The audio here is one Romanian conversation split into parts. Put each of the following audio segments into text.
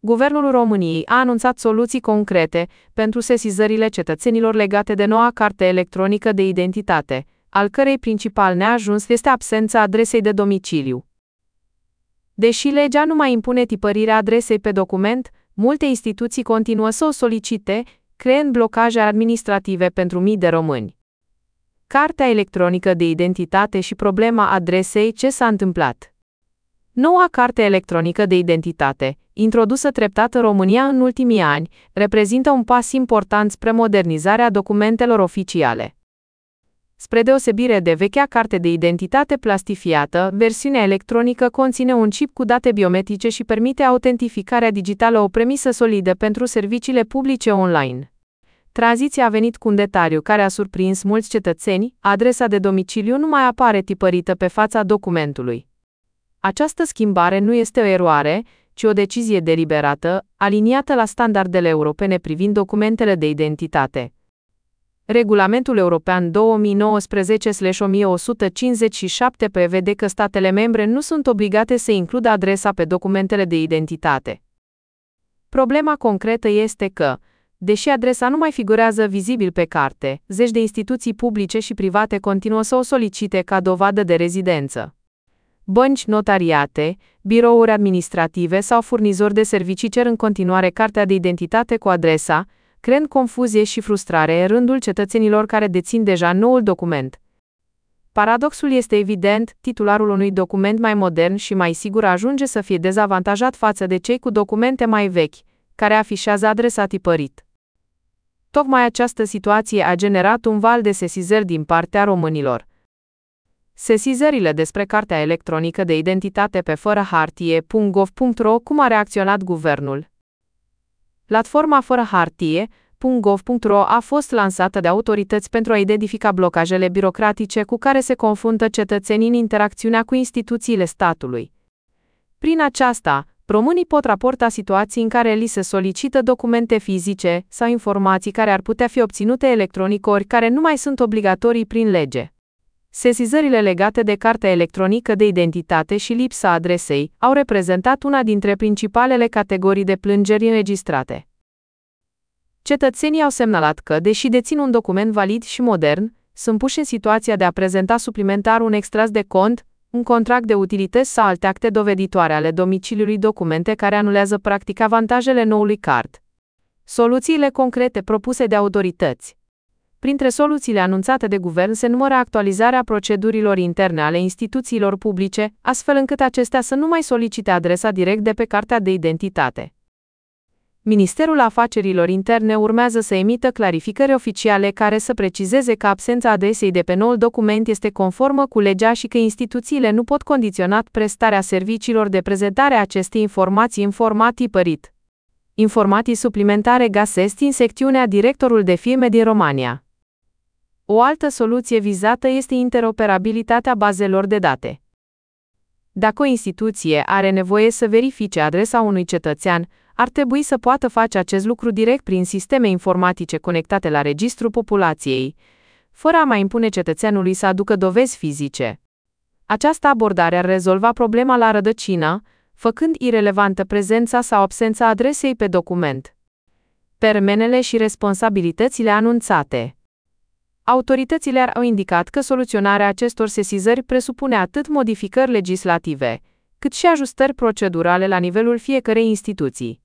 Guvernul României a anunțat soluții concrete pentru sesizările cetățenilor legate de noua carte electronică de identitate, al cărei principal neajuns este absența adresei de domiciliu. Deși legea nu mai impune tipărirea adresei pe document, multe instituții continuă să o solicite, creând blocaje administrative pentru mii de români. Cartea electronică de identitate și problema adresei. Ce s-a întâmplat? Noua carte electronică de identitate, introdusă treptat în România în ultimii ani, reprezintă un pas important spre modernizarea documentelor oficiale. Spre deosebire de vechea carte de identitate plastifiată, versiunea electronică conține un chip cu date biometrice și permite autentificarea digitală, o premisă solidă pentru serviciile publice online. Tranziția a venit cu un detaliu care a surprins mulți cetățeni: adresa de domiciliu nu mai apare tipărită pe fața documentului. Această schimbare nu este o eroare, ci o decizie deliberată, aliniată la standardele europene privind documentele de identitate. Regulamentul European 2019/1157 prevede că statele membre nu sunt obligate să includă adresa pe documentele de identitate. Problema concretă este că, deși adresa nu mai figurează vizibil pe carte, zeci de instituții publice și private continuă să o solicite ca dovadă de rezidență. Bănci, notariate, birouri administrative sau furnizori de servicii cer în continuare cartea de identitate cu adresa, creând confuzie și frustrare în rândul cetățenilor care dețin deja noul document. Paradoxul este evident: titularul unui document mai modern și mai sigur ajunge să fie dezavantajat față de cei cu documente mai vechi, care afișează adresa tipărit. Tocmai această situație a generat un val de sesizări din partea românilor. Sesizările despre cartea electronică de identitate pe fărăhartie.gov.ro. Cum a reacționat guvernul? Platforma fărăhartie.gov.ro a fost lansată de autorități pentru a identifica blocajele birocratice cu care se confruntă cetățenii în interacțiunea cu instituțiile statului. Prin aceasta, românii pot raporta situații în care li se solicită documente fizice sau informații care ar putea fi obținute electronic, ori care nu mai sunt obligatorii prin lege. Sesizările legate de cartea electronică de identitate și lipsa adresei au reprezentat una dintre principalele categorii de plângeri înregistrate. Cetățenii au semnalat că, deși dețin un document valid și modern, sunt puși în situația de a prezenta suplimentar un extras de cont, un contract de utilități sau alte acte doveditoare ale domiciliului, documente care anulează practic avantajele noului card. Soluțiile concrete propuse de autorități. Printre soluțiile anunțate de guvern se numără actualizarea procedurilor interne ale instituțiilor publice, astfel încât acestea să nu mai solicite adresa direct de pe cartea de identitate. Ministerul Afacerilor Interne urmează să emită clarificări oficiale care să precizeze că absența adresei de pe noul document este conformă cu legea și că instituțiile nu pot condiționa prestarea serviciilor de prezentare a acestei informații în format tipărit. Informații suplimentare găsesc în secțiunea Directorul de firme din România. O altă soluție vizată este interoperabilitatea bazelor de date. Dacă o instituție are nevoie să verifice adresa unui cetățean, ar trebui să poată face acest lucru direct prin sisteme informatice conectate la Registrul Populației, fără a mai impune cetățeanului să aducă dovezi fizice. Această abordare ar rezolva problema la rădăcină, făcând irelevantă prezența sau absența adresei pe document. Termenele și responsabilitățile anunțate. Autoritățile au indicat că soluționarea acestor sesizări presupune atât modificări legislative, cât și ajustări procedurale la nivelul fiecărei instituții.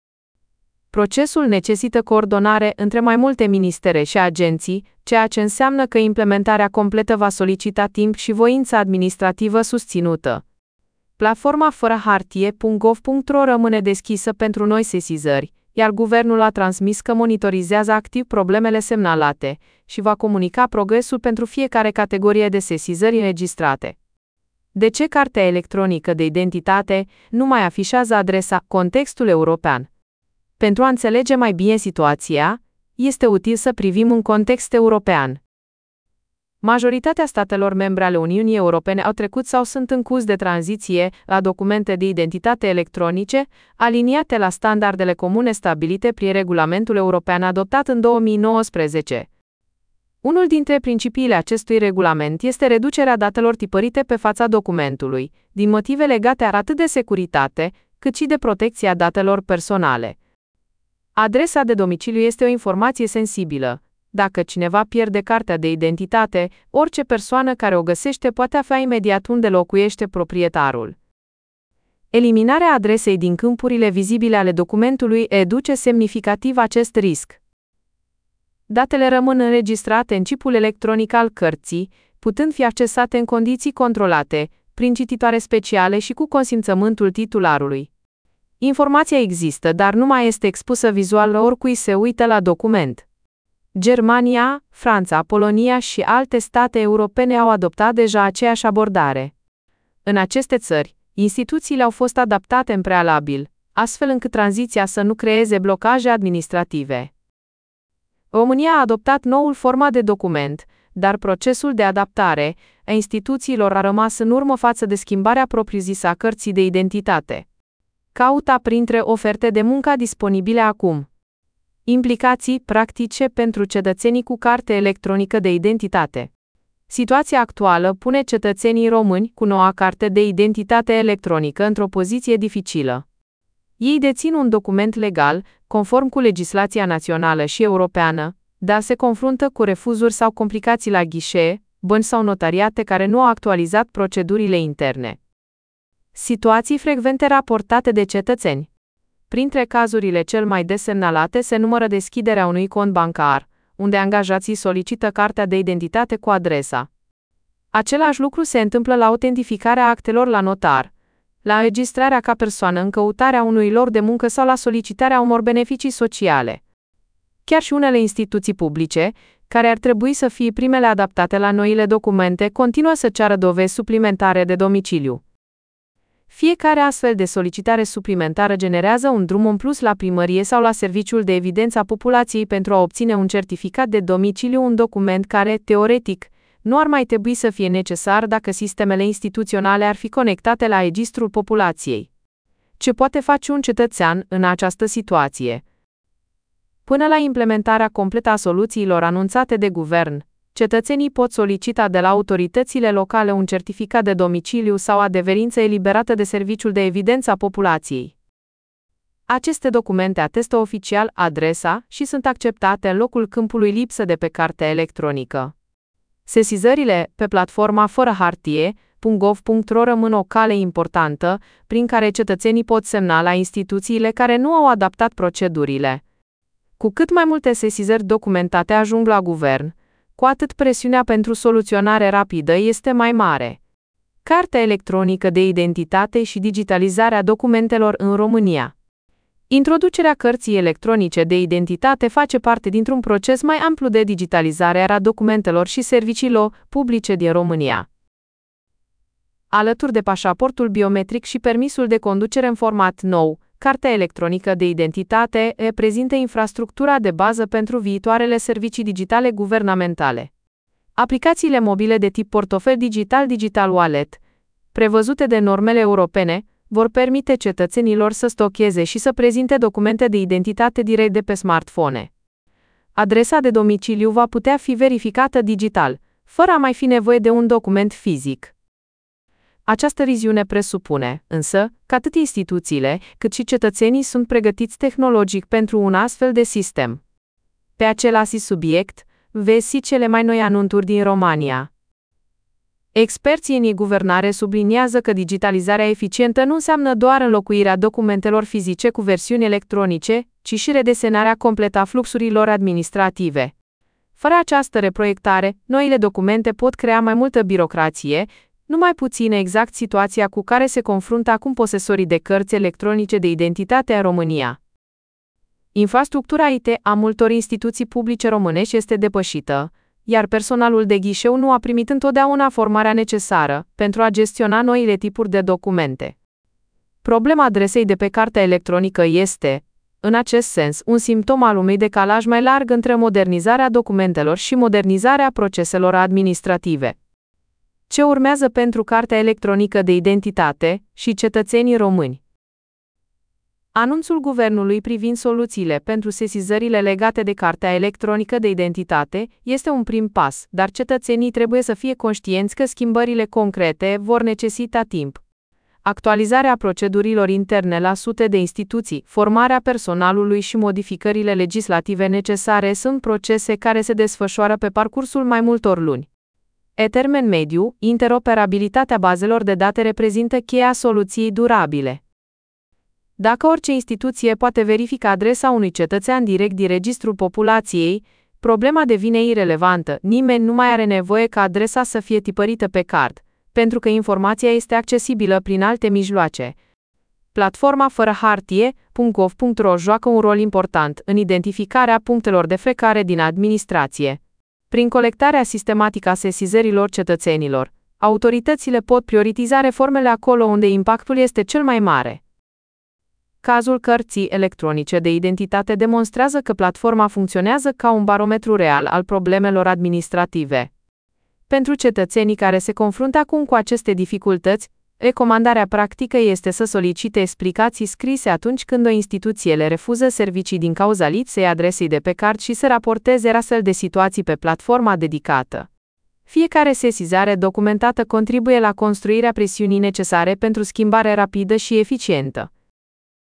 Procesul necesită coordonare între mai multe ministere și agenții, ceea ce înseamnă că implementarea completă va solicita timp și voință administrativă susținută. Platforma fărăhartie.gov.ro rămâne deschisă pentru noi sesizări, iar guvernul a transmis că monitorizează activ problemele semnalate și va comunica progresul pentru fiecare categorie de sesizări înregistrate. De ce cartea electronică de identitate nu mai afișează adresa? Contextul european. Pentru a înțelege mai bine situația, este util să privim în context european. Majoritatea statelor membre ale Uniunii Europene au trecut sau sunt în curs de tranziție la documente de identitate electronice, aliniate la standardele comune stabilite prin regulamentul european adoptat în 2019. Unul dintre principiile acestui regulament este reducerea datelor tipărite pe fața documentului, din motive legate atât de securitate, cât și de protecția datelor personale. Adresa de domiciliu este o informație sensibilă. Dacă cineva pierde cartea de identitate, orice persoană care o găsește poate afla imediat unde locuiește proprietarul. Eliminarea adresei din câmpurile vizibile ale documentului reduce semnificativ acest risc. Datele rămân înregistrate în chipul electronic al cărții, putând fi accesate în condiții controlate, prin cititoare speciale și cu consimțământul titularului. Informația există, dar nu mai este expusă vizual oricui se uită la document. Germania, Franța, Polonia și alte state europene au adoptat deja aceeași abordare. În aceste țări, instituțiile au fost adaptate în prealabil, astfel încât tranziția să nu creeze blocaje administrative. România a adoptat noul format de document, dar procesul de adaptare a instituțiilor a rămas în urmă față de schimbarea propriu-zisă a cărții de identitate. Caută printre oferte de muncă disponibile acum. Implicații practice pentru cetățenii cu carte electronică de identitate. Situația actuală pune cetățenii români cu noua carte de identitate electronică într-o poziție dificilă. Ei dețin un document legal, conform cu legislația națională și europeană, dar se confruntă cu refuzuri sau complicații la ghișee, bănci sau notariate care nu au actualizat procedurile interne. Situații frecvente raportate de cetățeni. Printre cazurile cel mai des semnalate se numără deschiderea unui cont bancar, unde angajații solicită cartea de identitate cu adresa. Același lucru se întâmplă la autentificarea actelor la notar, la înregistrarea ca persoană în căutarea unui loc de muncă sau la solicitarea unor beneficii sociale. Chiar și unele instituții publice, care ar trebui să fie primele adaptate la noile documente, continuă să ceară dovezi suplimentare de domiciliu. Fiecare astfel de solicitare suplimentară generează un drum în plus la primărie sau la Serviciul de Evidență a Populației pentru a obține un certificat de domiciliu, un document care, teoretic, nu ar mai trebui să fie necesar dacă sistemele instituționale ar fi conectate la Registrul Populației. Ce poate face un cetățean în această situație? Până la implementarea completă a soluțiilor anunțate de guvern, cetățenii pot solicita de la autoritățile locale un certificat de domiciliu sau adeverință eliberată de Serviciul de Evidență a Populației. Aceste documente atestă oficial adresa și sunt acceptate în locul câmpului lipsă de pe cartea electronică. Sesizările pe platforma fără hârtie.gov.ro rămân o cale importantă prin care cetățenii pot semna la instituțiile care nu au adaptat procedurile. Cu cât mai multe sesizări documentate ajung la guvern, cu atât presiunea pentru soluționare rapidă este mai mare. Cartea electronică de identitate și digitalizarea documentelor în România. Introducerea cărții electronice de identitate face parte dintr-un proces mai amplu de digitalizare a documentelor și serviciilor publice din România. Alături de pașaportul biometric și permisul de conducere în format nou, cartea electronică de identitate reprezintă infrastructura de bază pentru viitoarele servicii digitale guvernamentale. Aplicațiile mobile de tip portofel digital, digital wallet, prevăzute de normele europene, vor permite cetățenilor să stocheze și să prezinte documente de identitate direct de pe smartphone. Adresa de domiciliu va putea fi verificată digital, fără a mai fi nevoie de un document fizic. Această viziune presupune, însă, că atât instituțiile, cât și cetățenii sunt pregătiți tehnologic pentru un astfel de sistem. Pe același subiect, vezi cele mai noi anunțuri din România. Experții în e-guvernare subliniază că digitalizarea eficientă nu înseamnă doar înlocuirea documentelor fizice cu versiuni electronice, ci și redesenarea completă a fluxurilor administrative. Fără această reproiectare, noile documente pot crea mai multă birocrație, nu mai puțin exact situația cu care se confruntă acum posesorii de cărți electronice de identitate în România. Infrastructura IT a multor instituții publice românești este depășită, iar personalul de ghișeu nu a primit întotdeauna formarea necesară pentru a gestiona noile tipuri de documente. Problema adresei de pe cartea electronică este, în acest sens, un simptom al unui decalaj mai larg între modernizarea documentelor și modernizarea proceselor administrative. Ce urmează pentru cartea electronică de identitate și cetățenii români? Anunțul guvernului privind soluțiile pentru sesizările legate de cartea electronică de identitate este un prim pas, dar cetățenii trebuie să fie conștienți că schimbările concrete vor necesita timp. actualizarea procedurilor interne la sute de instituții, formarea personalului și modificările legislative necesare sunt procese care se desfășoară pe parcursul mai multor luni. Pe termen mediu, interoperabilitatea bazelor de date reprezintă cheia soluției durabile. Dacă orice instituție poate verifica adresa unui cetățean direct din registrul populației, problema devine irelevantă. Nimeni nu mai are nevoie ca adresa să fie tipărită pe card, pentru că informația este accesibilă prin alte mijloace. Platforma fără hârtie.gov.ro joacă un rol important în identificarea punctelor de frecare din administrație. Prin colectarea sistematică a sesizărilor cetățenilor, autoritățile pot prioritiza reformele acolo unde impactul este cel mai mare. Cazul cărții electronice de identitate demonstrează că platforma funcționează ca un barometru real al problemelor administrative. Pentru cetățenii care se confruntă acum cu aceste dificultăți, recomandarea practică este să solicite explicații scrise atunci când o instituție le refuză servicii din cauza lipsei adresei de pe card și să raporteze astfel de situații pe platforma dedicată. Fiecare sesizare documentată contribuie la construirea presiunii necesare pentru schimbare rapidă și eficientă.